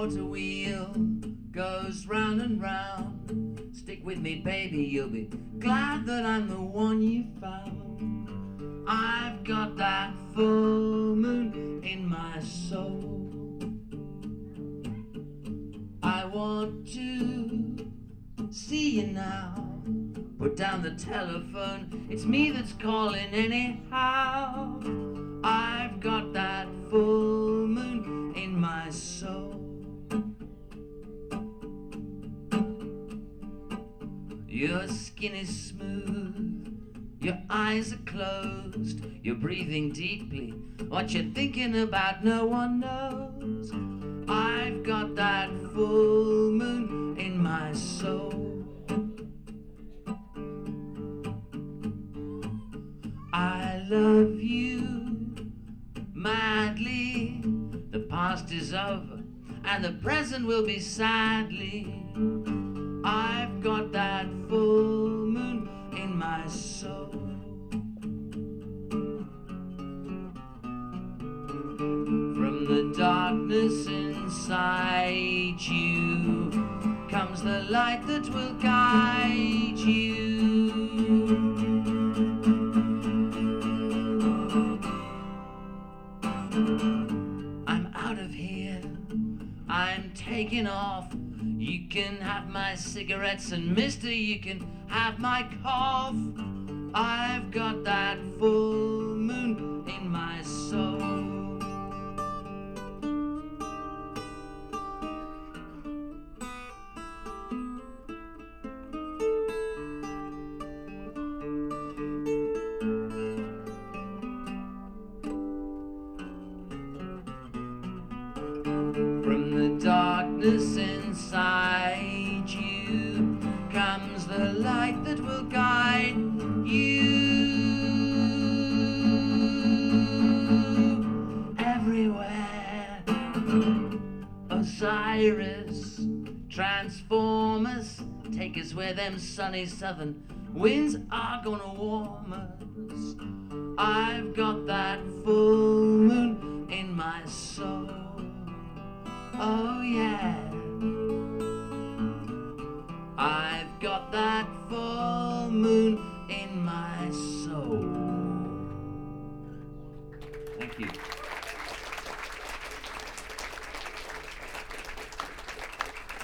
water wheel goes round and round. Stick with me, baby, you'll be glad that I'm the one you found. I've got that full moon in my soul. I want to see you now. Put down the telephone, it's me that's calling anyhow. I've got that full moon in my soul. Your skin is smooth, your eyes are closed, you're breathing deeply. What you're thinking about no one knows. I've got that full moon in my soul. I love you madly. The past is over and the present will be sadly. I've got that full moon in my soul. From the darkness inside you comes the light that will guide you. I'm out of here, I'm taking off. You can have my cigarettes and mister, you can have my cough. I've got that full moon in my soul. From the darkness inside you comes the light that will guide you. Everywhere Osiris, transform us, take us where them sunny southern winds are gonna warm us. I've got that full moon in my soul. Oh yeah.